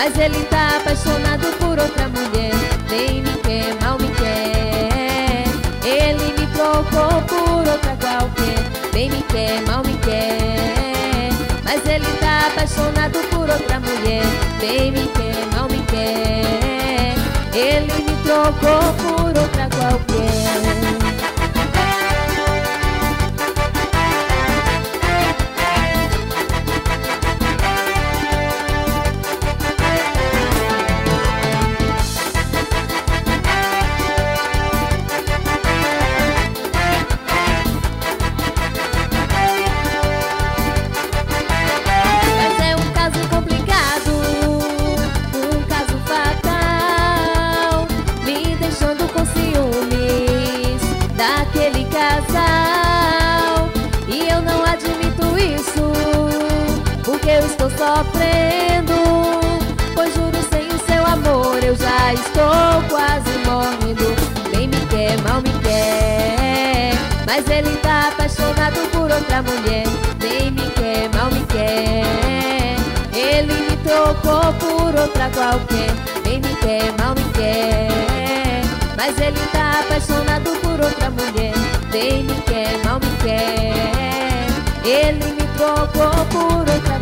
mas ele tá apaixonado por outra mulher. Nem me quer, mal me quer. Ele me trocou por outra qualquer. Nem me quer, mal me quer, mas ele tá apaixonado por outra mulher. Nem me quer, mal me quer. Ele me trocou por outra qualquer. Daquele casal, e eu não admito isso, porque eu estou sofrendo. Pois juro, sem o seu amor eu já estou quase morrendo. Nem me quer, mal me quer, mas ele tá apaixonado por outra mulher. Nem me quer, mal me quer. Ele me trocou por outra qualquer. Nem me quer, mal me quer, mas ele tá apaixonado por outra mulher. Nem me quer, mal me quer. Ele me trocou por outra